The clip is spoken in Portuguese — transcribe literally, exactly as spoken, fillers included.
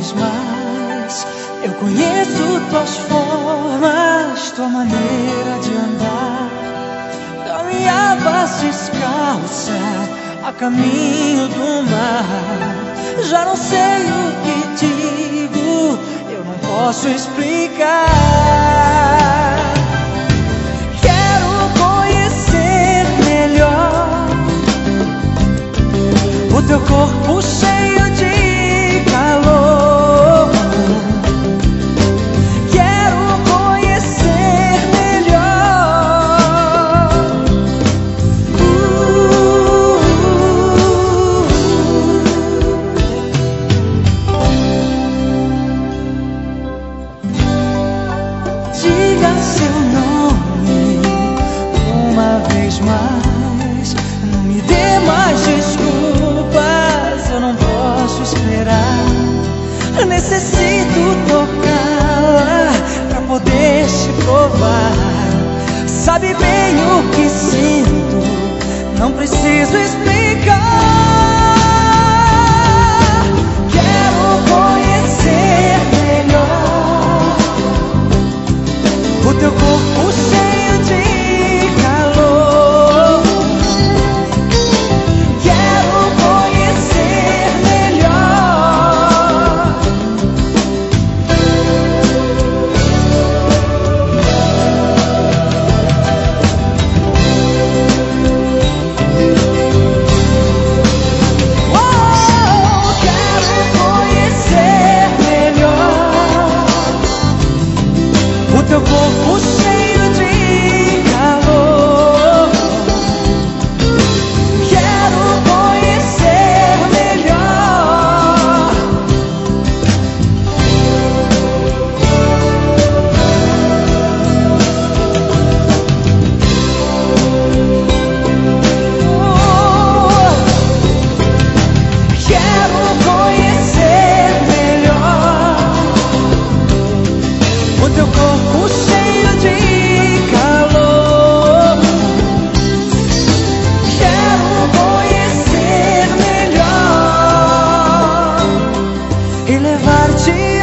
vez mais. Eu conheço tuas formas, tua maneira de andar. Caminhavas descalça a caminho do mar. Já não sei o que digo, eu não posso explicar. Quero conhecer melhor o teu corpo cheio de calor. Quero conhecer melhor. uh, Diga seu nome uma vez mais. Não me dê mais desculpas, eu não posso esperar. Necessito tocá-la pra poder te provar. Sabe bem o que sinto, não preciso explicar. Quero conhecer melhor o teu corpo cheio de calor. Quero conhecer melhor. Oh, quero conhecer melhor o teu corpo cheio de calor. Quero conhecer melhor. Oh, quero conhecer melhor o teu corpo cheio de calor. Quero conhecer melhor e levar-te